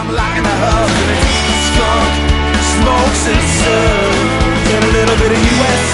I'm liking the hub. And it's skunk, smokes and serve. Get a little bit of USA.